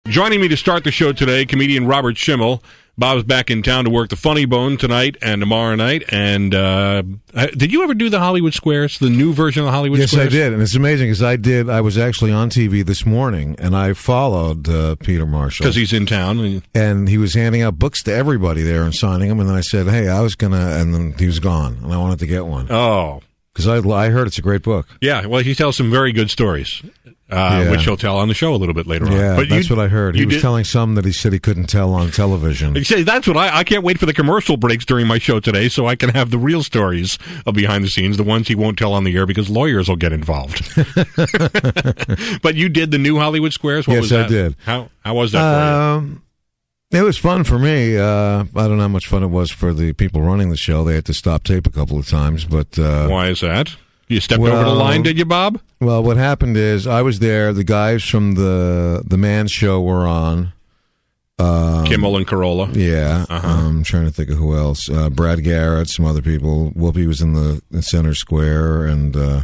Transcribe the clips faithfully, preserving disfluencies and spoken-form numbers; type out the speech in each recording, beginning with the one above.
Joining me to start the show today, comedian Robert Schimmel. Bob's back in town to work the Funny Bone tonight and tomorrow night. And uh, did you ever do the Hollywood Squares, the new version of the Hollywood yes, Squares? Yes, I did. And it's amazing because I did. I was actually on T V this morning, and I followed uh, Peter Marshall. Because he's in town. And, and he was handing out books to everybody there and signing them. And then I said, hey, I was going to, and then he was gone, and I wanted to get one. Oh. Because I, I heard it's a great book. Yeah, well, he tells some very good stories, uh, yeah. which he'll tell on the show a little bit later on. Yeah, but that's you, what I heard. He was did, telling some that he said he couldn't tell on television. He said, that's what I, I can't wait for the commercial breaks during my show today so I can have the real stories of behind the scenes, the ones he won't tell on the air because lawyers will get involved. But you did the new Hollywood Squares? What yes, was that? I did. How, how was that for um, you? It was fun for me. Uh, I don't know how much fun it was for the people running the show. They had to stop tape a couple of times. But uh, why is that? You stepped well, over the line, did you, Bob? Well, what happened is I was there. The guys from the the Man Show were on. Um, Kimmel and Carolla. Yeah. Uh-huh. I'm trying to think of who else. Uh, Brad Garrett, some other people. Whoopi was in the, the center square. And, uh,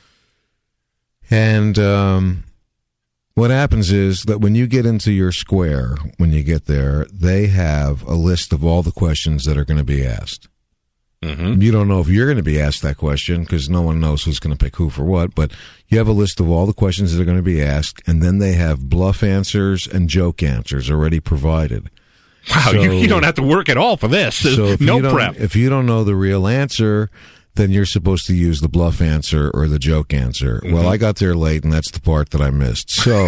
and um, what happens is that when you get into your square, when you get there, they have a list of all the questions that are going to be asked. Mm-hmm. You don't know if you're going to be asked that question because no one knows who's going to pick who for what, but you have a list of all the questions that are going to be asked, and then they have bluff answers and joke answers already provided. Wow, so, you, you don't have to work at all for this. So if no you don't, prep. If you don't know the real answer, then you're supposed to use the bluff answer or the joke answer. Mm-hmm. Well, I got there late, and that's the part that I missed. So...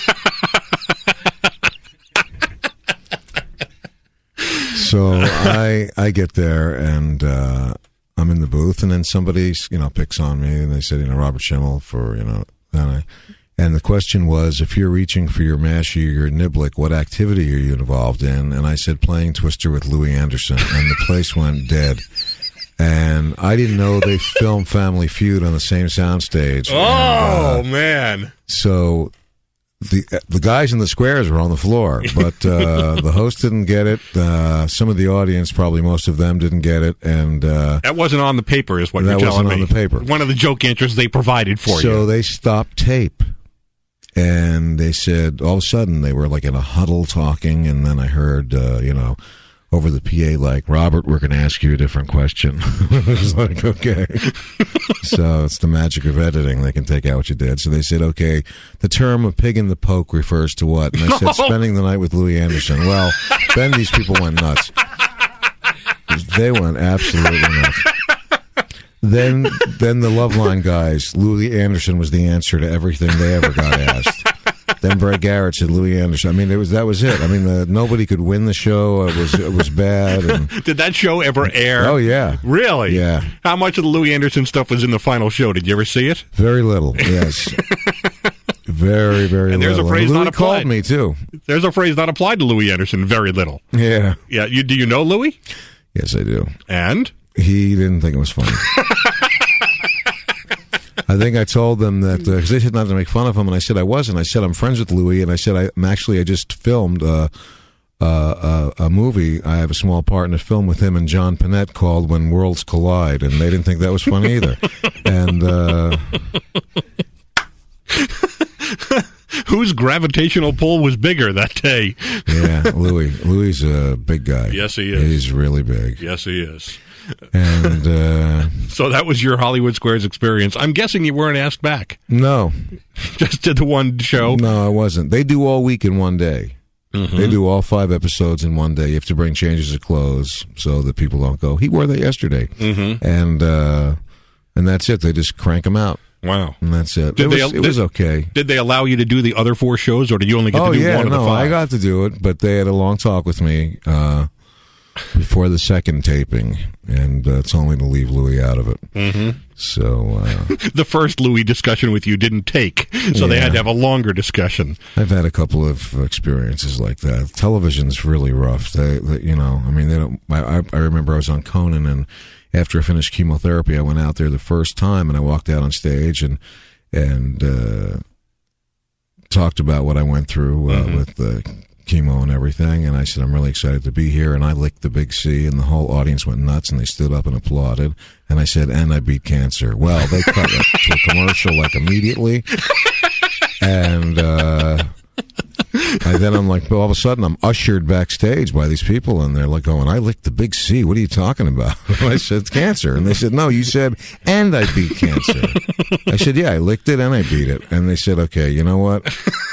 So I I get there and uh, I'm in the booth, and then somebody you know picks on me, and they said you know Robert Schimmel for you know and, I, and the question was if you're reaching for your Mashie or your Niblick, what activity are you involved in? And I said playing Twister with Louis Anderson, and the place went dead. And I didn't know they filmed Family Feud on the same soundstage. Oh and, uh, man! So. The the guys in the squares were on the floor, but uh, the host didn't get it. Uh, some of the audience, probably most of them, didn't get it, and uh, that wasn't on the paper, is what that you're telling wasn't me. on the paper. One of the joke answers they provided for so you. So they stopped tape, and they said all of a sudden they were like in a huddle talking, and then I heard uh, you know over the P A like, Robert, we're going to ask you a different question. I was like, okay. So it's the magic of editing. They can take out what you did. So they said, okay, the term a pig in the poke refers to what? And I said, spending the night with Louis Anderson. Well, then these people went nuts. They went absolutely nuts. Then, then the Loveline guys, Louis Anderson was the answer to everything they ever got asked. Then Brad Garrett said Louis Anderson. I mean, it was that was it. I mean, the, nobody could win the show. It was it was bad. And, did that show ever air? Oh yeah, really? Yeah. How much of the Louis Anderson stuff was in the final show? Did you ever see it? Very little. Yes. Very very. And there's little. a phrase and Louis not applied. Called me too. There's a phrase not applied to Louis Anderson. Very little. Yeah. Yeah. You do you know Louis? Yes, I do. And he didn't think it was funny. I think I told them that because uh, they said not to make fun of him, and I said I wasn't. I said I'm friends with Louis, and I said I, I'm actually I just filmed uh, uh, a, a movie. I have a small part in a film with him and John Panette called When Worlds Collide, and they didn't think that was funny either. And uh, whose gravitational pull was bigger that day? Yeah, Louis. Louis is a big guy. Yes, he is. He's really big. Yes, he is. And uh, so that was your Hollywood Squares experience. I'm guessing you weren't asked back. No. Just did the one show? No, I wasn't. They do all week in one day. Mm-hmm. They do all five episodes in one day. You have to bring changes of clothes so that people don't go, he wore that yesterday. Mm-hmm. And uh, and that's it. They just crank them out. Wow. And that's it. Did It, they, was, it did, was okay. Did they allow you to do the other four shows, or did you only get oh, to do yeah, one no, of the five? I got to do it, but they had a long talk with me uh, before the second taping, and uh, told me to leave Louis out of it. Mm-hmm. So uh, the first Louis discussion with you didn't take, so yeah. they had to have a longer discussion. I've had a couple of experiences like that. Television's really rough. They, they you know, I mean, they don't. I, I remember I was on Conan, and after I finished chemotherapy, I went out there the first time, and I walked out on stage and and uh, talked about what I went through uh, mm-hmm. with the chemo and everything, and I said, I'm really excited to be here, and I licked the big C, and the whole audience went nuts, and they stood up and applauded, and I said, and I beat cancer. Well, they cut it to a commercial, like, immediately, and uh, And then I'm like, all of a sudden, I'm ushered backstage by these people, and they're like going, I licked the big C. What are you talking about? I said, cancer. And they said, no, you said, and I beat cancer. I said, yeah, I licked it and I beat it. And they said, okay, you know what?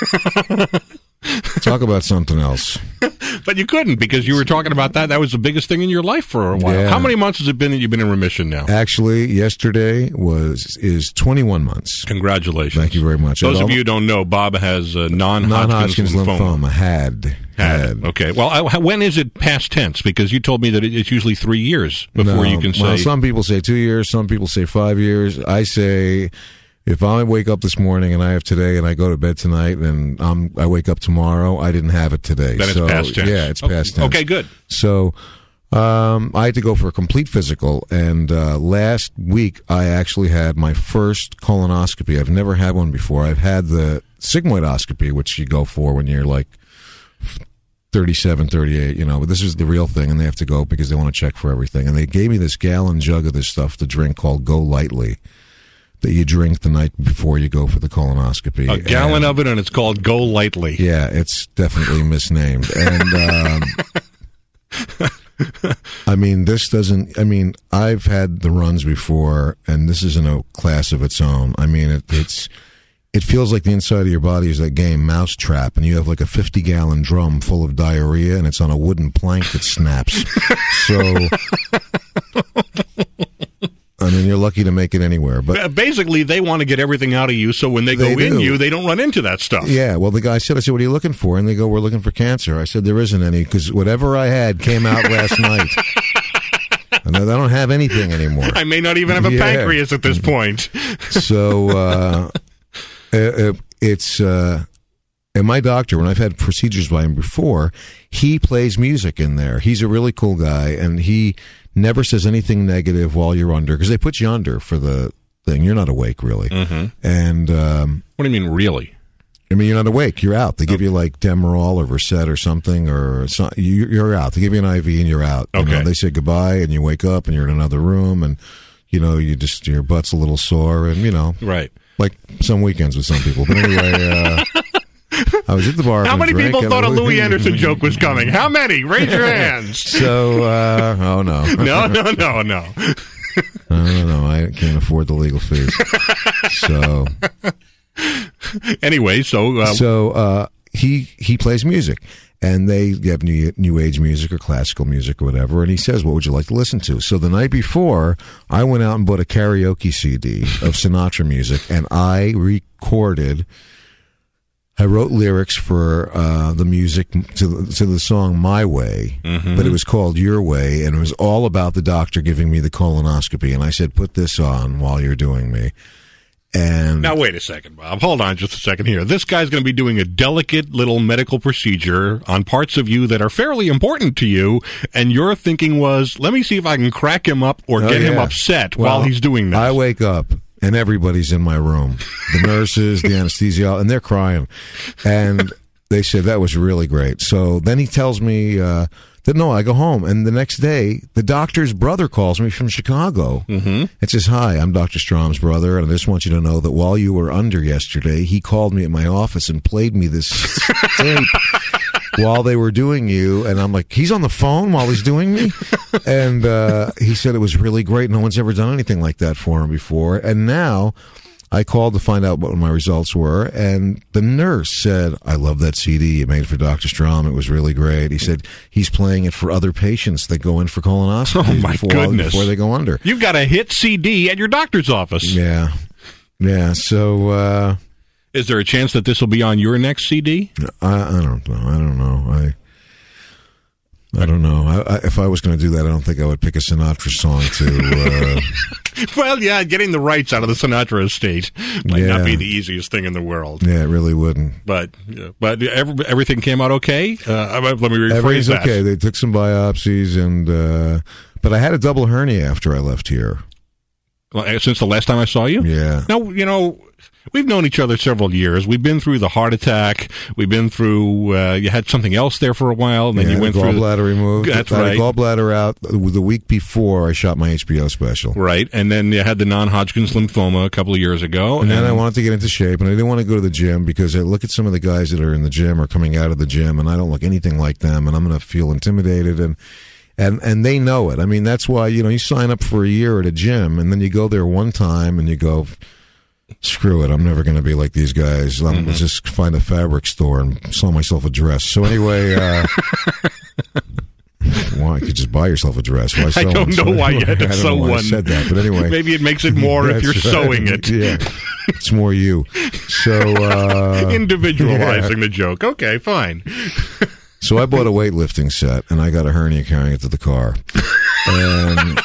Talk about something else. But you couldn't, because you were talking about that. That was the biggest thing in your life for a while. Yeah. How many months has it been that you've been in remission now? Actually, yesterday was is twenty-one months. Congratulations. Thank you very much. Those It of all- you who don't know, Bob has uh, non-Hodgkin's, non-Hodgkin's lymphoma. Had. Had. Okay. Well, I, when is it past tense? Because you told me that it, it's usually three years before No. you can say. Well, some people say two years. Some people say five years. I say, if I wake up this morning and I have today, and I go to bed tonight, and I'm, I wake up tomorrow, I didn't have it today. Then so, it's past tense. Yeah, it's okay. past tense. Okay, good. So um, I had to go for a complete physical, and uh, last week I actually had my first colonoscopy. I've never had one before. I've had the sigmoidoscopy, which you go for when you're like thirty-seven, thirty-eight, you know, but this is the real thing, and they have to go because they want to check for everything. And they gave me this gallon jug of this stuff to drink called Go Lightly, that you drink the night before you go for the colonoscopy. A gallon and, of it, and it's called Go Lightly. Yeah, it's definitely misnamed. And, um, I mean, this doesn't, I mean, I've had the runs before, and this is in a class of its own. I mean, it, it's, it feels like the inside of your body is that game Mousetrap, and you have like a fifty-gallon drum full of diarrhea, and it's on a wooden plank that snaps. So, I mean, you're lucky to make it anywhere. But basically, they want to get everything out of you, so when they, They go in do. you, they don't run into that stuff. yeah, well, the guy said, I said, what are you looking for? And they go, we're looking for cancer. I said, there isn't any, because whatever I had came out last night. And I don't have anything anymore. I may not even have a Yeah. pancreas at this point. So uh, it, it's uh, and my doctor, when I've had procedures by him before, he plays music in there. He's a really cool guy, and he never says anything negative while you're under, because they put you under for the thing. You're not awake, really. Mm-hmm. And um, What do you mean, really? I mean, you're not awake. You're out. They give you like Demerol or Versed or something, or so, you, you're out. They give you an I V and you're out. You Okay. know, they say goodbye, and you wake up and you're in another room, and you know, you just your butt's a little sore, and you know, Right. like some weekends with some people. But anyway, uh, I was at the bar. How having many a drink, people and thought I a was- Louis Anderson joke was coming? How many? Raise your hands. So, uh, oh no, No, no, no, no. no, no, no, I can't afford the legal fees. So, Anyway, so, uh, so uh, he he plays music, and they have new new age music or classical music or whatever. And he says, "What would you like to listen to?" So the night before, I went out and bought a karaoke C D of Sinatra music, and I recorded. I wrote lyrics for uh, the music to the, to the song "My Way," Mm-hmm. but it was called "Your Way," and it was all about the doctor giving me the colonoscopy. And I said, "Put this on while you're doing me." And now wait a second, Bob. Hold on just a second here. This guy's going to be doing a delicate little medical procedure on parts of you that are fairly important to you, and your thinking was, let me see if I can crack him up or Oh, get him yeah. upset Well, while he's doing this. I wake up and everybody's in my room. The nurses, the anesthesiologist, and they're crying. And they said that was really great. So then he tells me uh, that no, I go home. And the next day, the doctor's brother calls me from Chicago. Mm-hmm. It says, "Hi, I'm Doctor Strom's brother, and I just want you to know that while you were under yesterday, he called me at my office and played me this tape." While they were doing you, and I'm like, he's on the phone while he's doing me? And uh, he said it was really great. No one's ever done anything like that for him before. And now I called to find out what my results were, and the nurse said, "I love that C D you made for Doctor Strom. It was really great." He said he's playing it for other patients that go in for colonoscopies Oh, my before, goodness. before they go under. You've got a hit C D at your doctor's office. Yeah. Yeah, so... Uh, Is there a chance that this will be on your next C D? I, I don't know. I don't know. I I don't know. I, I, if I was going to do that, I don't think I would pick a Sinatra song to. Uh, Well, yeah, getting the rights out of the Sinatra estate might not Yeah. be the easiest thing in the world. yeah, it really wouldn't. But uh, but every, everything came out okay? Uh, let me rephrase Everything's that. okay. They took some biopsies, and uh, but I had a double hernia after I left here. Well, since the last time I saw you? Yeah. Now, you know, we've known each other several years. We've been through the heart attack. We've been through, uh, you had something else there for a while, and then yeah, you went the through. Gallbladder removed. That's I had right. a gallbladder out the week before I shot my H B O special. Right. And then you had the non-Hodgkin's lymphoma a couple of years ago. And, and then I wanted to get into shape, and I didn't want to go to the gym because I look at some of the guys that are in the gym or coming out of the gym, and I don't look anything like them, and I'm going to feel intimidated, and and and they know it. I mean, that's why, you know, you sign up for a year at a gym, and then you go there one time, and you go, screw it, I'm never going to be like these guys. I'm mm-hmm. just find a fabric store and sell myself a dress. So anyway, uh, well, you could just buy yourself a dress. Why I don't know why you had to sew one. I said that, but anyway. Maybe it makes it more if you're right. sewing it. Yeah, it's more you. So uh, individualizing yeah. the joke. Okay, fine. So I bought a weightlifting set, and I got a hernia carrying it to the car. And...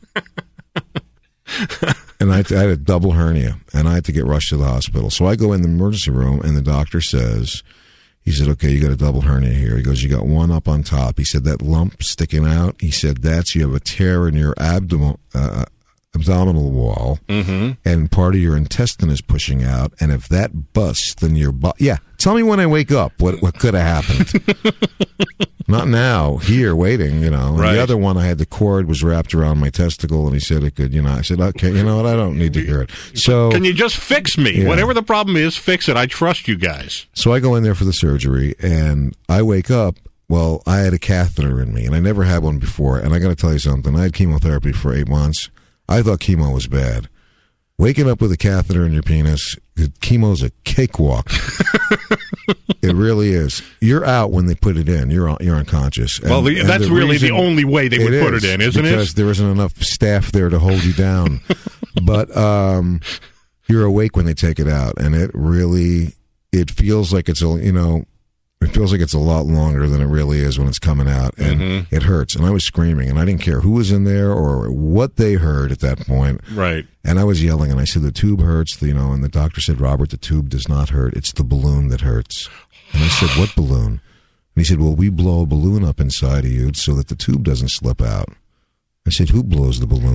And I, I had a double hernia, and I had to get rushed to the hospital. So I go in the emergency room, and the doctor says, he said, okay, you got a double hernia here. He goes, you got one up on top. He said, that lump sticking out, he said, that's, you have a tear in your abdomen, uh, abdominal wall, mm-hmm. and part of your intestine is pushing out. And if that busts, then your body, yeah, tell me when I wake up what, what could have happened. Not now, here, waiting, you know. And right. the other one, I had the cord was wrapped around my testicle, and he said it could, you know. I said, okay, you know what, I don't need to hear it. So, can you just fix me? Yeah. Whatever the problem is, fix it. I trust you guys. So I go in there for the surgery, and I wake up. Well, I had a catheter in me, and I never had one before. And I got to tell you something. I had chemotherapy for eight months. I thought chemo was bad. Waking up with a catheter in your penis, chemo's a cakewalk. It really is. You're out when they put it in. You're you're unconscious. And, well, the, that's the really the only way they would put is, it in, isn't because it? Because there isn't enough staff there to hold you down. But um, you're awake when they take it out, and it really it feels like it's a you know. It feels like it's a lot longer than it really is when it's coming out, and mm-hmm. it hurts. And I was screaming, and I didn't care who was in there or what they heard at that point. Right. And I was yelling, and I said, the tube hurts, you know, and the doctor said, Robert, the tube does not hurt. It's the balloon that hurts. And I said, what balloon? And he said, well, we blow a balloon up inside of you so that the tube doesn't slip out. I said, who blows the balloon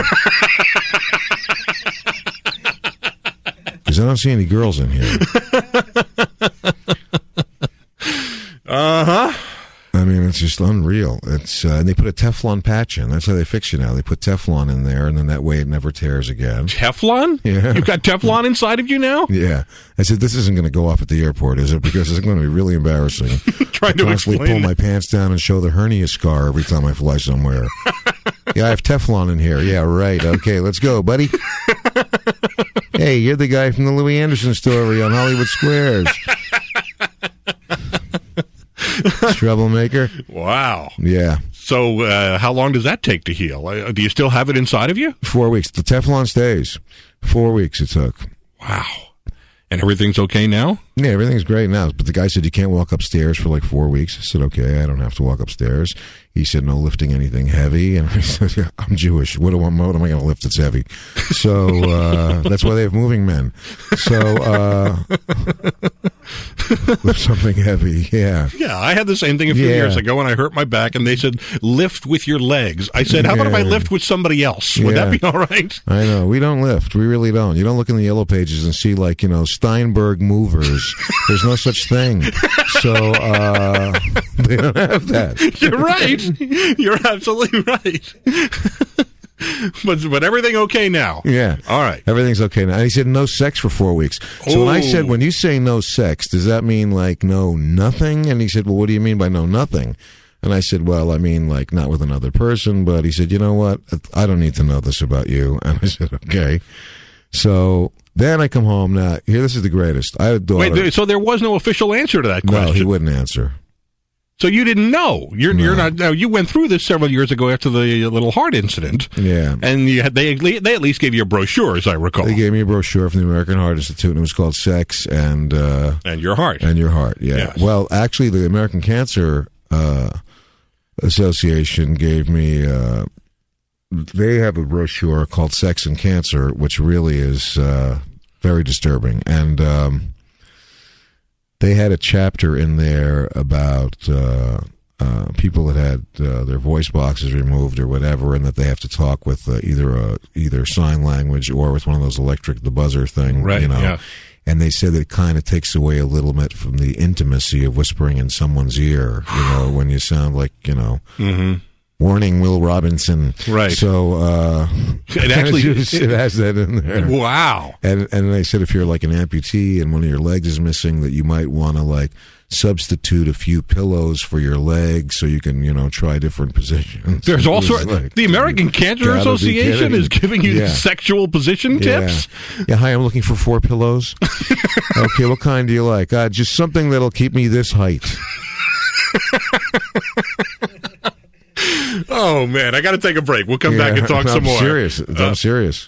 up? Because I don't see any girls in here. Uh-huh. I mean, it's just unreal. It's uh, and they put a Teflon patch in. That's how they fix you now. They put Teflon in there, and then that way it never tears again. Teflon? Yeah. You've got Teflon inside of you now? Yeah. I said, this isn't going to go off at the airport, is it? Because it's going to be really embarrassing. Trying I to constantly explain pull my pants down and show the hernia scar every time I fly somewhere. Yeah, I have Teflon in here. Yeah, right. Okay, let's go, buddy. Hey, you're the guy from the Louis Anderson story on Hollywood Squares. Troublemaker. Wow. Yeah. So uh, how long does that take to heal? Uh, do you still have it inside of you? Four weeks. The Teflon stays. Four weeks it took. Wow. And everything's okay now? Yeah, everything's great now. But the guy said you can't walk upstairs for like four weeks. I said, okay, I don't have to walk upstairs. He said, no lifting anything heavy. And I said, yeah, I'm Jewish. What, do I, what am I going to lift that's heavy? So uh, that's why they have moving men. So uh, lift something heavy, yeah. Yeah, I had the same thing a few yeah. years ago when I hurt my back, and they said, lift with your legs. I said, how about yeah. if I lift with somebody else? Would yeah. that be all right? I know. We don't lift. We really don't. You don't look in the yellow pages and see, like, you know, Steinberg movers. There's no such thing. So uh, they don't have that. You're right. You're absolutely right. but but everything okay now? Yeah. All right. Everything's okay now. And he said no sex for four weeks. So oh. when I said, when you say no sex, does that mean like no nothing? And he said, well, what do you mean by no nothing? And I said, well, I mean like not with another person. But he said, you know what? I don't need to know this about you. And I said, okay. So then I come home. Now, here, this is the greatest. I had a daughter. Wait, so there was no official answer to that question? No, he wouldn't answer. So you didn't know. You're no. you're not. No, you went through this several years ago after the little heart incident. Yeah, and you had, they they at least gave you a brochure, as I recall. They gave me a brochure from the American Heart Institute, and it was called Sex and uh, and Your Heart and Your Heart. Yeah. Yes. Well, actually, the American Cancer uh, Association gave me. Uh, they have a brochure called Sex and Cancer, which really is uh, very disturbing, and. Um, They had a chapter in there about uh, uh, people that had uh, their voice boxes removed or whatever, and that they have to talk with uh, either a, either sign language or with one of those electric the buzzer thing, right? You know. Yeah. And they said that it kind of takes away a little bit from the intimacy of whispering in someone's ear, you know, when you sound like, you know, mm-hmm. warning, Will Robinson. Right. So uh, it actually it, it has that in there. Wow. And and they said if you're like an amputee and one of your legs is missing, that you might want to like substitute a few pillows for your legs so you can, you know, try different positions. There's also like, the American Cancer Association is giving you yeah. sexual position yeah. tips. Yeah, hi, I'm looking for four pillows. Okay, what kind do you like? Uh, just something that'll keep me this height. Oh man, I got to take a break. We'll come yeah, back and talk I'm some more. Serious. I'm uh, serious.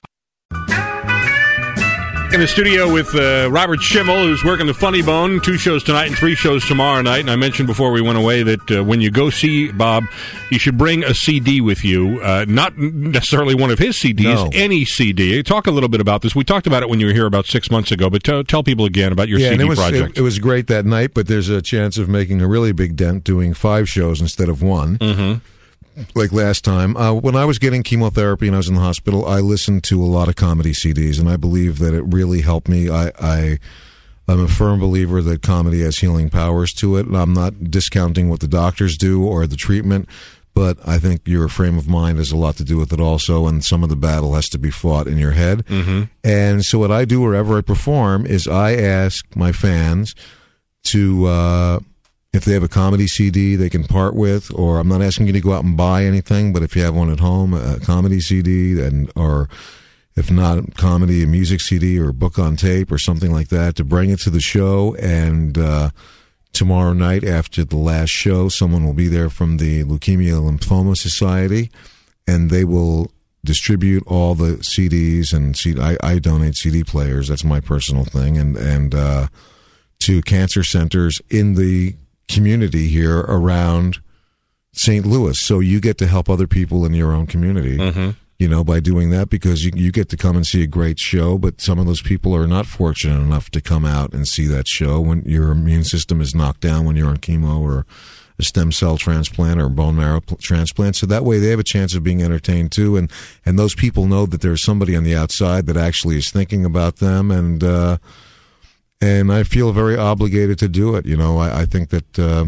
In the studio with uh, Robert Schimmel, who's working the Funny Bone, two shows tonight and three shows tomorrow night. And I mentioned before we went away that uh, when you go see Bob, you should bring a C D with you, uh, not necessarily one of his C Ds, no. any C D. Talk a little bit about this. We talked about it when you were here about six months ago, but t- tell people again about your yeah, C D and it was, project. It, it was great that night, but there's a chance of making a really big dent doing five shows instead of one. Mm-hmm. Like last time, uh, when I was getting chemotherapy and I was in the hospital, I listened to a lot of comedy C Ds, and I believe that it really helped me. I, I, I'm a firm believer that comedy has healing powers to it, and I'm not discounting what the doctors do or the treatment, but I think your frame of mind has a lot to do with it also, and some of the battle has to be fought in your head. Mm-hmm. And so what I do wherever I perform is I ask my fans to... Uh, if they have a comedy C D they can part with, or I'm not asking you to go out and buy anything, but if you have one at home, a comedy C D, and or if not comedy, a music C D or a book on tape or something like that, to bring it to the show. And uh, tomorrow night after the last show, someone will be there from the Leukemia Lymphoma Society, and they will distribute all the C Ds and C D, I, I donate C D players. That's my personal thing, and and uh, to cancer centers in the community here around Saint Louis, so you get to help other people in your own community, mm-hmm. you know, by doing that, because you, you get to come and see a great show, but some of those people are not fortunate enough to come out and see that show when your immune system is knocked down, when you're on chemo or a stem cell transplant or bone marrow transplant. So that way they have a chance of being entertained too, and, and those people know that there's somebody on the outside that actually is thinking about them, and uh And I feel very obligated to do it. You know, I, I think that uh,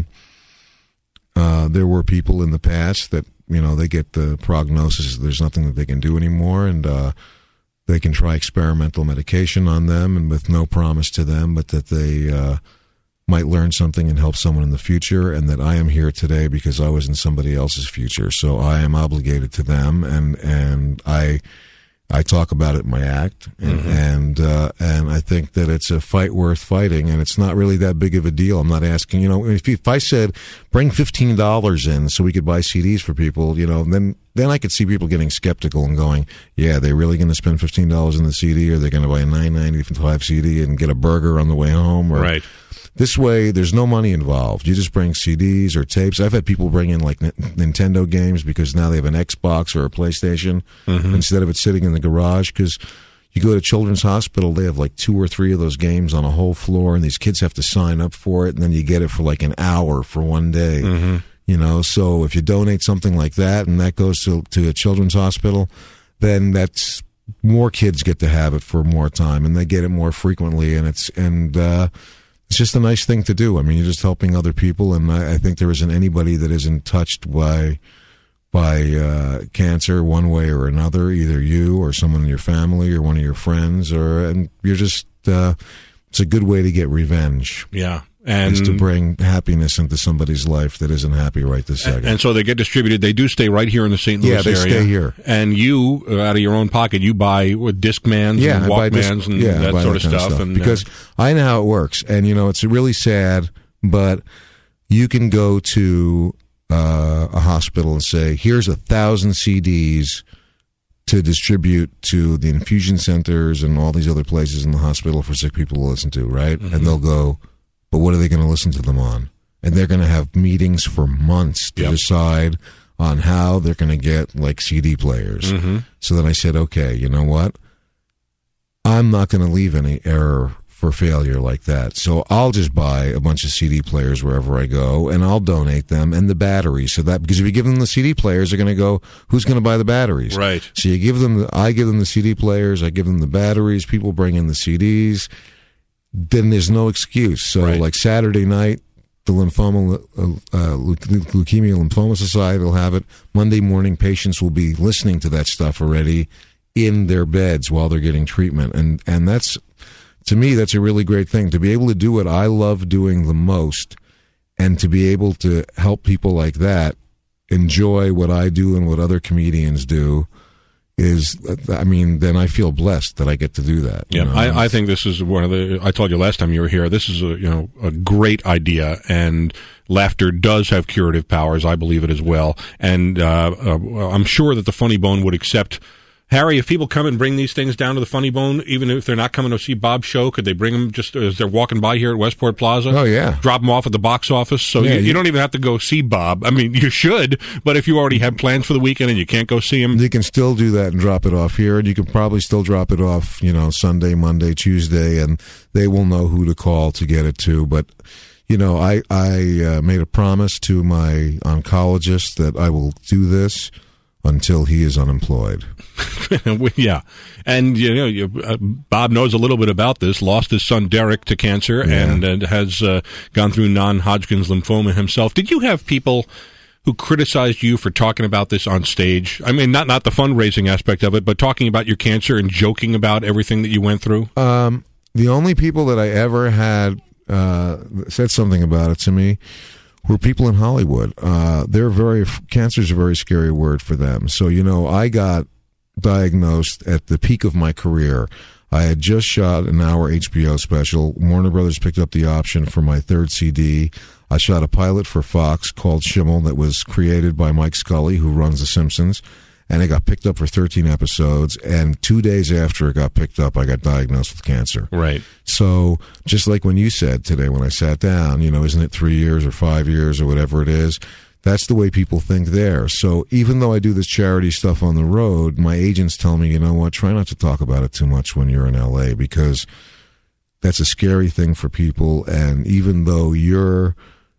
uh, there were people in the past that, you know, they get the prognosis, there's nothing that they can do anymore, and uh, they can try experimental medication on them and with no promise to them, but that they uh, might learn something and help someone in the future, and that I am here today because I was in somebody else's future. So I am obligated to them, and, and I... I talk about it in my act, and mm-hmm. and, uh, and I think that it's a fight worth fighting, and it's not really that big of a deal. I'm not asking, you know, if, if I said bring fifteen dollars in so we could buy C Ds for people, you know, then then I could see people getting skeptical and going, yeah, they're really going to spend fifteen dollars in the C D, or they're going to buy a nine ninety-five C D and get a burger on the way home, or right. This way, there's no money involved. You just bring C Ds or tapes. I've had people bring in like N- Nintendo games because now they have an Xbox or a PlayStation mm-hmm. instead of it sitting in the garage. Because you go to Children's Hospital, they have like two or three of those games on a whole floor, and these kids have to sign up for it, and then you get it for like an hour for one day. Mm-hmm. You know, so if you donate something like that and that goes to to a Children's Hospital, then that's more kids get to have it for more time, and they get it more frequently, and it's and. uh It's just a nice thing to do. I mean, you're just helping other people, and I, I think there isn't anybody that isn't touched by by uh, cancer one way or another, either you or someone in your family or one of your friends, or and you're just uh, it's a good way to get revenge. Yeah. And is to bring happiness into somebody's life that isn't happy right this second. And so they get distributed. They do stay right here in the Saint Louis area. Yeah, they area. stay here. And you, uh, out of your own pocket, you buy what, Discmans yeah, and Walkmans disc, and yeah, that sort that of kind stuff. Of stuff. And, because uh, I know how it works. And, you know, it's really sad, but you can go to uh, a hospital and say, here's a thousand C Ds to distribute to the infusion centers and all these other places in the hospital for sick people to listen to, right? Mm-hmm. And they'll go, but what are they going to listen to them on? And they're going to have meetings for months to yep. decide on how they're going to get, like, C D players. Mm-hmm. So then I said, okay, you know what? I'm not going to leave any error for failure like that. So I'll just buy a bunch of C D players wherever I go, and I'll donate them and the batteries. So that, because if you give them the C D players, they're going to go, who's going to buy the batteries? Right. So you give them, the, I give them the C D players, I give them the batteries, people bring in the C Ds, then there's no excuse. So right. like Saturday night, the Lymphoma, uh, Leukemia Lymphoma Society will have it. Monday morning, patients will be listening to that stuff already in their beds while they're getting treatment. And, and that's, to me, that's a really great thing, to be able to do what I love doing the most, and to be able to help people like that enjoy what I do and what other comedians do is, I mean, then I feel blessed that I get to do that. Yeah, you know? I, I think this is one of the, I told you last time you were here, this is a, you know, a great idea, and laughter does have curative powers. I believe it as well. And uh, uh, I'm sure that the Funny Bone would accept. Harry, if people come and bring these things down to the Funny Bone, even if they're not coming to see Bob's show, could they bring them just as they're walking by here at Westport Plaza? Oh, yeah. Drop them off at the box office? So yeah, you, you, you don't even have to go see Bob. I mean, you should, but if you already have plans for the weekend and you can't go see him. You can still do that and drop it off here, and you can probably still drop it off, you know, Sunday, Monday, Tuesday, and they will know who to call to get it to. But, you know, I, I uh, made a promise to my oncologist that I will do this until he is unemployed. Yeah. And, you know, you, uh, Bob knows a little bit about this, lost his son Derek to cancer, yeah. and, and has uh, gone through non-Hodgkin's lymphoma himself. Did you have people who criticized you for talking about this on stage? I mean, not not the fundraising aspect of it, but talking about your cancer and joking about everything that you went through? Um, the only people that I ever had uh, said something about it to me were people in Hollywood. Uh, they're very, cancer's a very scary word for them. So, you know, I got diagnosed at the peak of my career. I had just shot an hour H B O special. Warner Brothers picked up the option for my third C D. I shot a pilot for Fox called Schimmel that was created by Mike Scully, who runs The Simpsons. And it got picked up for thirteen episodes, and two days after it got picked up, I got diagnosed with cancer. Right. So, just like when you said today when I sat down, you know, isn't it three years or five years or whatever it is? That's the way people think there. So, even though I do this charity stuff on the road, my agents tell me, you know what, try not to talk about it too much when you're in L A, because that's a scary thing for people, and even though you're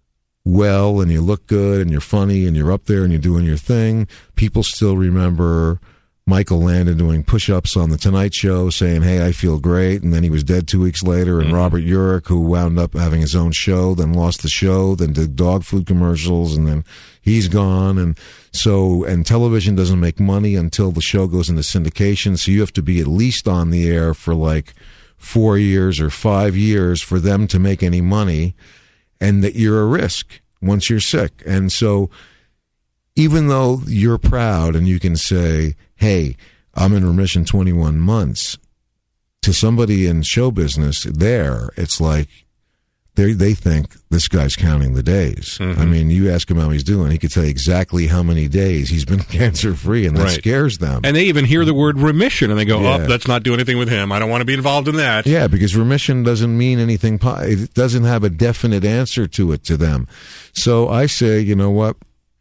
well and you look good and you're funny and you're up there and you're doing your thing, people still remember Michael Landon doing push-ups on the Tonight Show saying, hey, I feel great, and then he was dead two weeks later, and mm-hmm. Robert Urich, who wound up having his own show, then lost the show, then did dog food commercials, and then he's gone. And so, and television doesn't make money until the show goes into syndication, so you have to be at least on the air for like four years or five years for them to make any money, and that you're a risk once you're sick. And so even though you're proud and you can say, hey, I'm in remission twenty-one months, to somebody in show business there, it's like they they think this guy's counting the days. Mm-hmm. I mean, you ask him how he's doing, he could tell you exactly how many days he's been cancer-free, and that right. scares them. And they even hear the word remission, and they go, yeah. oh, let's not do anything with him. I don't want to be involved in that. Yeah, because remission doesn't mean anything. It doesn't have a definite answer to it to them. So I say, you know what?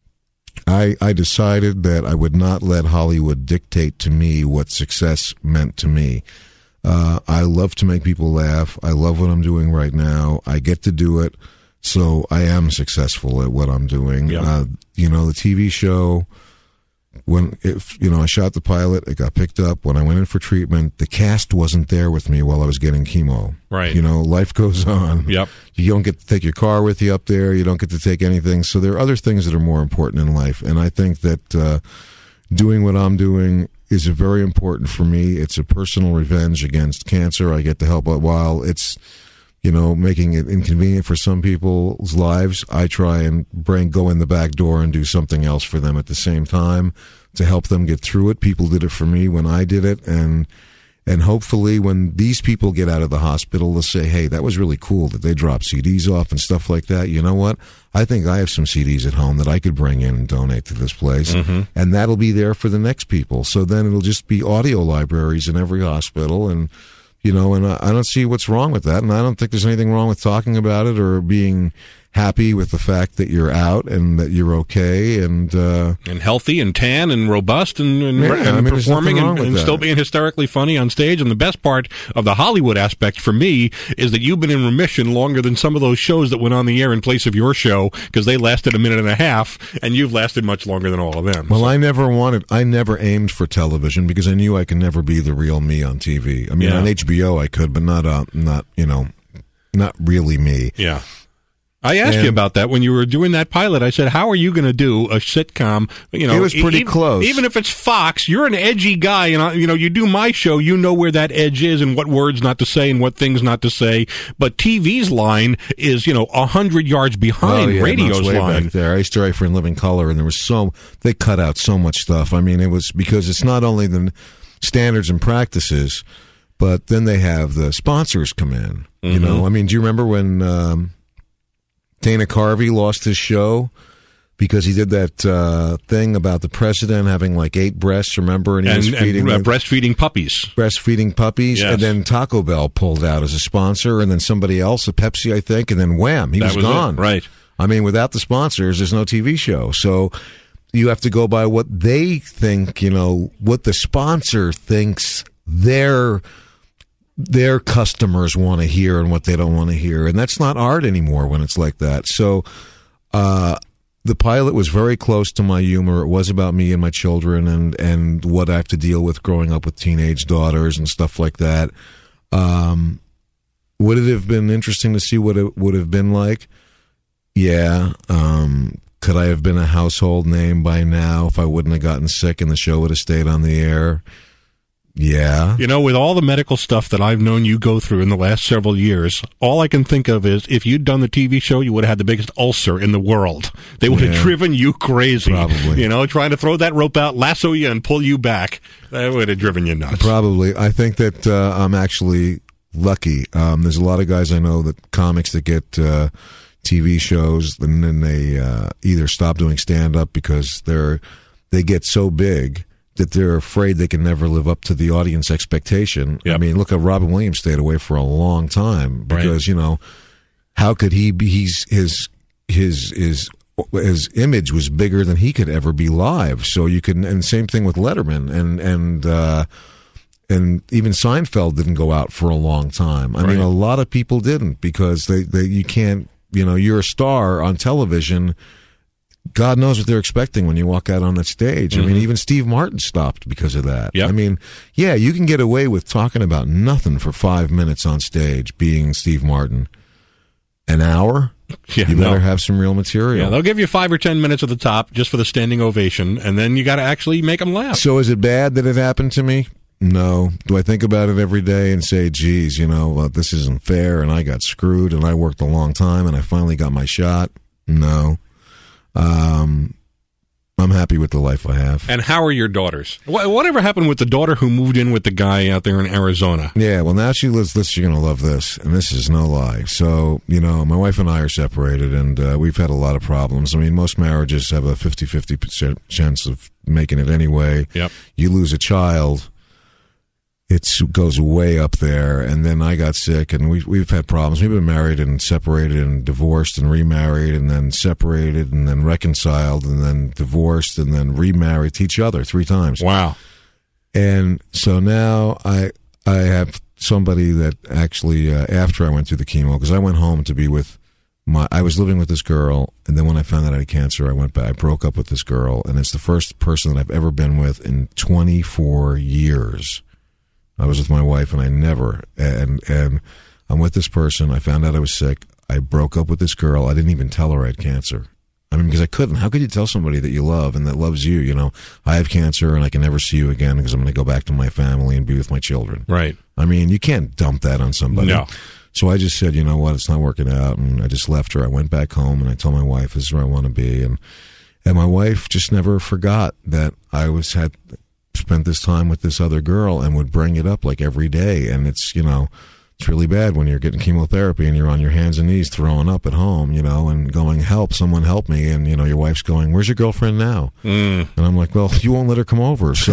I, I decided that I would not let Hollywood dictate to me what success meant to me. Uh, I love to make people laugh. I love what I'm doing right now. I get to do it, so I am successful at what I'm doing. Yep. Uh, you know, the T V show, when, if, you know, I shot the pilot, it got picked up. When I went in for treatment, the cast wasn't there with me while I was getting chemo. Right. You know, life goes on. Yep. You don't get to take your car with you up there. You don't get to take anything. So there are other things that are more important in life. And I think that uh, doing what I'm doing is very important for me. It's a personal revenge against cancer. I get to help out while it's, you know, making it inconvenient for some people's lives. I try and bring, go in the back door and do something else for them at the same time to help them get through it. People did it for me when I did it, and and hopefully when these people get out of the hospital, they'll say, hey, that was really cool that they dropped C Ds off and stuff like that. You know what? I think I have some C Ds at home that I could bring in and donate to this place, mm-hmm. and that'll be there for the next people. So then it'll just be audio libraries in every hospital, and you know, and I, I don't see what's wrong with that, and I don't think there's anything wrong with talking about it or being happy with the fact that you're out and that you're okay and uh, and healthy and tan and robust and, and, yeah, and I mean, performing and, and that. still being hysterically funny on stage. And the best part of the Hollywood aspect for me is that you've been in remission longer than some of those shows that went on the air in place of your show, because they lasted a minute and a half, and you've lasted much longer than all of them. Well, so. I never wanted, I never aimed for television because I knew I could never be the real me on T V. I mean, yeah. on H B O I could, but not, uh, not you know, not really me. Yeah. I asked and you about that when you were doing that pilot. I said, how are you going to do a sitcom? You know, it was pretty e- close. Even if it's Fox, you're an edgy guy, and I, you know, you do my show, you know where that edge is and what words not to say and what things not to say. But T V's line is, you know, a hundred yards behind oh, yeah, radio's no, way line. Back there, I used to write for In Living Color, and there was so they cut out so much stuff. I mean, it was because it's not only the standards and practices, but then they have the sponsors come in. Mm-hmm. You know, I mean, do you remember when? Um, Dana Carvey lost his show because he did that uh, thing about the president having like eight breasts, remember? And he and, was feeding and, uh, them, breastfeeding puppies. Breastfeeding puppies. Yes. And then Taco Bell pulled out as a sponsor, and then somebody else, a Pepsi, I think, and then wham, he that was, was gone. It. Right. I mean, without the sponsors, there's no T V show. So you have to go by what they think, you know, what the sponsor thinks their their customers want to hear and what they don't want to hear. And that's not art anymore when it's like that. So uh, the pilot was very close to my humor. It was about me and my children and, and what I have to deal with growing up with teenage daughters and stuff like that. Um, would it have been interesting to see what it would have been like? Yeah. Um, could I have been a household name by now if I wouldn't have gotten sick and the show would have stayed on the air? Yeah. You know, with all the medical stuff that I've known you go through in the last several years, all I can think of is if you'd done the T V show, you would have had the biggest ulcer in the world. They would Yeah. have driven you crazy. Probably. You know, trying to throw that rope out, lasso you, and pull you back. That would have driven you nuts. Probably. I think that uh, I'm actually lucky. Um, there's a lot of guys I know that comics that get uh, T V shows, and then they uh, either stop doing stand-up because they're they get so big that they're afraid they can never live up to the audience expectation. Yep. I mean, look at Robin Williams stayed away for a long time because, Right. you know, how could he be, he's, his, his, his, his image was bigger than he could ever be live. So you can, and same thing with Letterman and, and, uh, and even Seinfeld didn't go out for a long time. I Right. mean, a lot of people didn't because they, they, you can't, you know, you're a star on television. God knows what they're expecting when you walk out on that stage. Mm-hmm. I mean, even Steve Martin stopped because of that. Yep. I mean, yeah, you can get away with talking about nothing for five minutes on stage, being Steve Martin. An hour? Yeah, you better no. have some real material. Yeah, they'll give you five or ten minutes at the top just for the standing ovation, and then you got to actually make them laugh. So is it bad that it happened to me? No. Do I think about it every day and say, geez, you know, well, this isn't fair, and I got screwed, and I worked a long time, and I finally got my shot? No. Um, I'm happy with the life I have. And how are your daughters? Wh- Whatever happened with the daughter who moved in with the guy out there in Arizona? Yeah, well, now she lives this. You're going to love this, and this is no lie. So, you know, my wife and I are separated, and uh, we've had a lot of problems. I mean, most marriages have a fifty-fifty percent chance of making it anyway. Yep. You lose a child, it goes way up there. And then I got sick, and we've, we've had problems. We've been married and separated and divorced and remarried and then separated and then reconciled and then divorced and then remarried to each other three times. Wow. And so now I I have somebody that actually, uh, after I went through the chemo, because I went home to be with my, I was living with this girl, and then when I found out I had cancer, I went back, I broke up with this girl, and it's the first person that I've ever been with in twenty-four years. I was with my wife, and I never, and and I'm with this person. I found out I was sick. I broke up with this girl. I didn't even tell her I had cancer. I mean, because I couldn't. How could you tell somebody that you love and that loves you, you know, I have cancer and I can never see you again because I'm going to go back to my family and be with my children. Right. I mean, you can't dump that on somebody. No. So I just said, you know what, it's not working out, and I just left her. I went back home, and I told my wife, this is where I want to be. And and my wife just never forgot that I was had spent this time with this other girl and would bring it up like every day. And it's, you know, it's really bad when you're getting chemotherapy and you're on your hands and knees throwing up at home, you know, and going, help, someone help me. And, you know, your wife's going, where's your girlfriend now? Mm. And I'm like, well, you won't let her come over. So,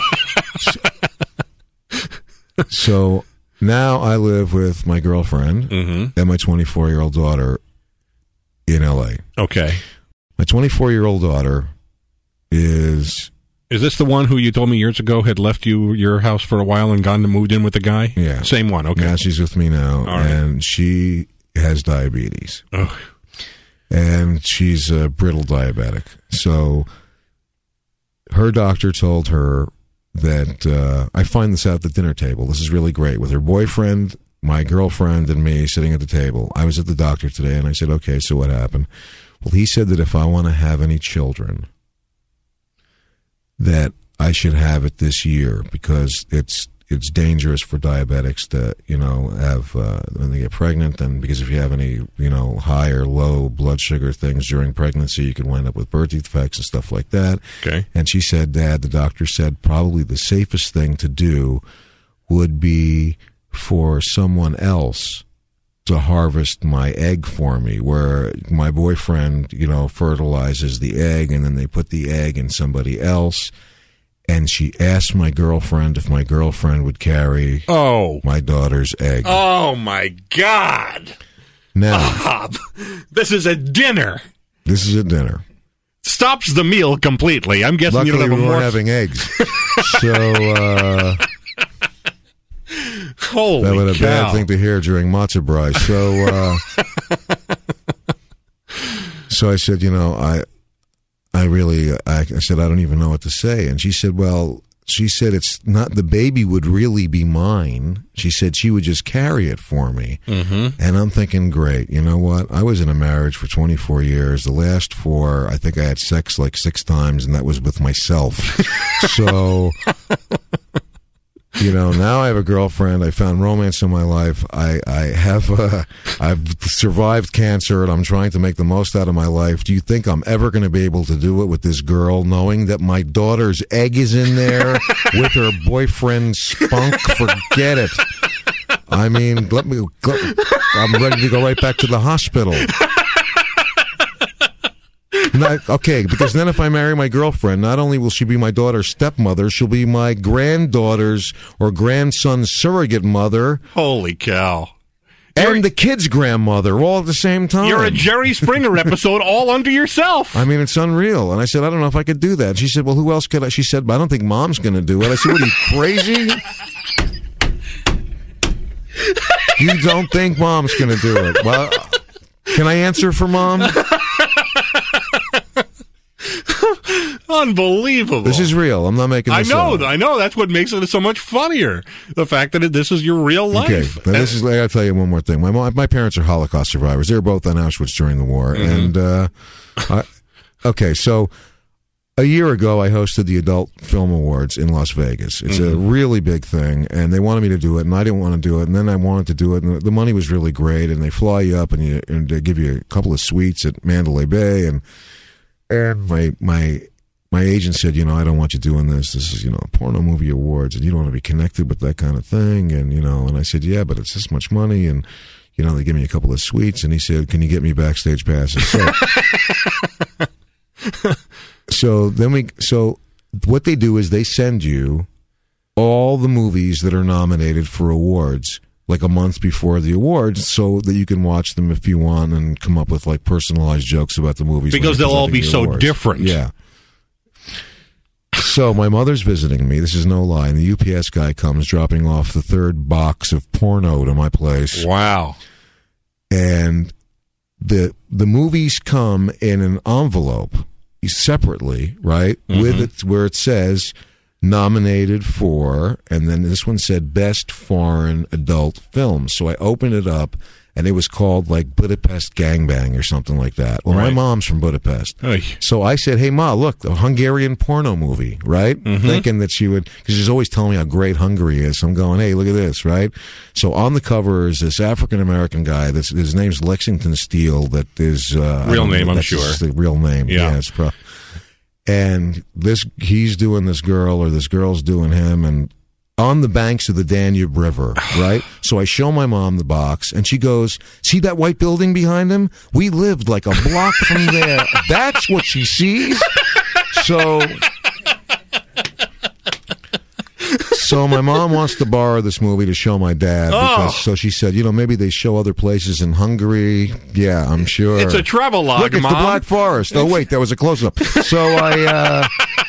so now I live with my girlfriend Mm-hmm. and my twenty-four-year-old daughter in L A. Okay. My twenty-four-year-old daughter is... Is this the one who you told me years ago had left you your house for a while and gone to moved in with the guy? Yeah. Same one, okay. Yeah, she's with me now, All right. and she has diabetes. Oh. And she's a brittle diabetic. So her doctor told her that, uh, I find this out at the dinner table. This is really great. With her boyfriend, my girlfriend, and me sitting at the table. I was at the doctor today, and I said, okay, so what happened? Well, he said that if I want to have any children, that I should have it this year because it's it's dangerous for diabetics to, you know, have uh, when they get pregnant, and because if you have any, you know, high or low blood sugar things during pregnancy, you can wind up with birth defects and stuff like that. Okay. And she said, Dad, the doctor said probably the safest thing to do would be for someone else to harvest my egg for me, where my boyfriend, you know, fertilizes the egg and then they put the egg in somebody else. And she asked my girlfriend if my girlfriend would carry Oh. my daughter's egg. Oh, my God. Now, Bob, this is a dinner. this is a dinner. Stops the meal completely. I'm guessing Luckily, you don't have we a weren't more... having eggs. So, uh... Holy that was a cow. bad thing to hear during matzo brie. So, uh, so I said, you know, I, I really, I, I said, I don't even know what to say. And she said, well, she said it's not, the baby would really be mine. She said she would just carry it for me. Mm-hmm. And I'm thinking, great, you know what? I was in a marriage for twenty-four years. The last four, I think I had sex like six times, and that was with myself. So... You know, now I have a girlfriend. I found romance in my life. I, I have, uh, I've survived cancer, and I'm trying to make the most out of my life. Do you think I'm ever going to be able to do it with this girl, knowing that my daughter's egg is in there with her boyfriend's spunk? Forget it. I mean, let me. Go, I'm ready to go right back to the hospital. Not, okay, because then if I marry my girlfriend, not only will she be my daughter's stepmother, she'll be my granddaughter's or grandson's surrogate mother. Holy cow. And You're, the kid's grandmother, all at the same time. you're a Jerry Springer episode all unto yourself. I mean, it's unreal. And I said, I don't know if I could do that. She said, well, who else could I? She said, but I don't think Mom's going to do it. I said, what, are you crazy? You don't think Mom's going to do it? Well, can I answer for Mom? Unbelievable. This is real. I'm not making I this know. up. I know. That's what makes it so much funnier. The fact that it, this is your real life. Okay, now this is. I got to tell you one more thing. My mom, my parents are Holocaust survivors. They were both on Auschwitz during the war, Mm-hmm. and uh, I, okay, so a year ago I hosted the Adult Film Awards in Las Vegas. It's Mm-hmm. a really big thing, and they wanted me to do it, and I didn't want to do it, and then I wanted to do it, and the money was really great, and they fly you up and you and they give you a couple of suites at Mandalay Bay, and and my my. My agent said, you know, I don't want you doing this. This is, you know, porno movie awards, and you don't want to be connected with that kind of thing. And, you know, and I said, yeah, but it's this much money. And, you know, they give me a couple of suites. And he said, can you get me backstage passes? So, so then we, so what they do is they send you all the movies that are nominated for awards like a month before the awards, so that you can watch them if you want and come up with like personalized jokes about the movies. Because they'll all be so awards. different. Yeah. So my mother's visiting me. This is no lie. And the U P S guy comes dropping off the third box of porno to my place. Wow. And the the movies come in an envelope separately, right? Mm-hmm. With it where it says nominated for, and then this one said best foreign adult film. So I opened it up, and it was called like Budapest Gangbang or something like that. Well, Right. my mom's from Budapest. Oy. So I said, hey, Ma, look, a Hungarian porno movie, right? Mm-hmm. Thinking that she would, because she's always telling me how great Hungary is. So I'm going, hey, look at this, right? So on the cover is this African-American guy. That's, his name's Lexington Steele. That is... Uh, Real I don't know, name, I'm that's sure. his- the real name, Yeah. yeah. It's pro- and this, he's doing this girl, or this girl's doing him, and on the banks of the Danube River, right? So I show my mom the box, and she goes, see that white building behind him? We lived like a block from there. That's what she sees? So... So my mom wants to borrow this movie to show my dad. Because, Oh. so she said, you know, maybe they show other places in Hungary. Yeah, I'm sure. It's a travel log, Look, it's Mom. the Black Forest. Oh, wait, that was a close-up. So I, uh,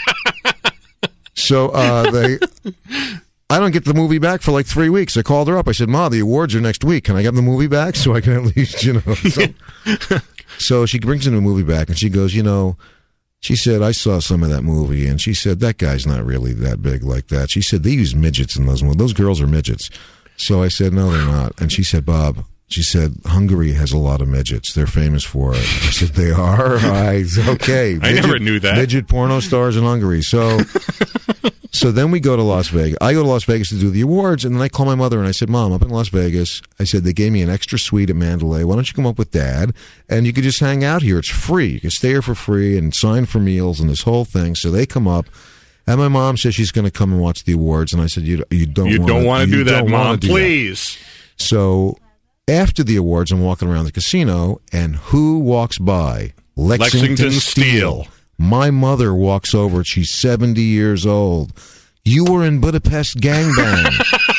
so uh, they, I don't get the movie back for like three weeks. I called her up. I said, Ma, the awards are next week. Can I get the movie back so I can at least, you know. So, so she brings in the movie back, and she goes, you know, she said, I saw some of that movie, and she said, that guy's not really that big like that. She said, they use midgets in those movies. Those girls are midgets. So I said, no, they're not. And she said, Bob, she said, Hungary has a lot of midgets. They're famous for it. I said, they are? I, okay. I Midget, never knew that. Midget porno stars in Hungary. So, so then we go to Las Vegas. I go to Las Vegas to do the awards, and then I call my mother, and I said, Mom, up in Las Vegas, I said, they gave me an extra suite at Mandalay. Why don't you come up with Dad, and you could just hang out here. It's free. You can stay here for free and sign for meals and this whole thing. So they come up. And my mom says she's going to come and watch the awards, and I said, "You, you don't, You wanna, don't want to do that, don't wanna Mom. do that." Please. So after the awards, I'm walking around the casino, and who walks by? Lexington, Lexington Steel. Steel. My mother walks over. She's seventy years old. You were in Budapest Gangbang.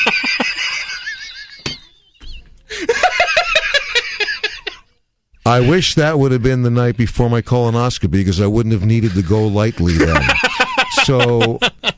I wish that would have been the night before my colonoscopy, because I wouldn't have needed to go lightly then. So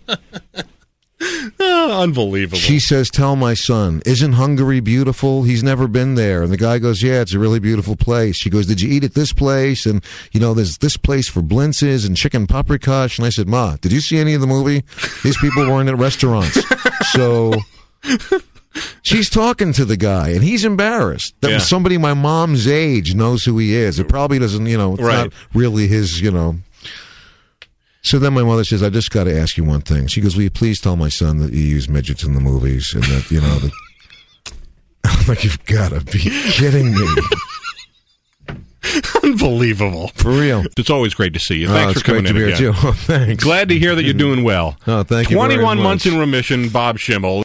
Oh, unbelievable. she says, tell my son, isn't Hungary beautiful? He's never been there. And the guy goes, yeah, it's a really beautiful place. She goes, did you eat at this place? And, you know, there's this place for blintzes and chicken paprikash. And I said, Ma, did you see any of the movie? These people weren't at restaurants. So she's talking to the guy, and he's embarrassed that Yeah. somebody my mom's age knows who he is. It probably doesn't, you know, it's Right. not really his, you know. So then my mother says, I just got to ask you one thing. She goes, will you please tell my son that you use midgets in the movies, and that, you know, the... I'm like, you've got to be kidding me. Unbelievable. For real. It's always great to see you. Oh, Thanks it's for coming great to in be again. here, too. Oh, thanks. Glad to hear that you're doing well. Oh, thank you very twenty-one much. months in remission, Bob Schimmel.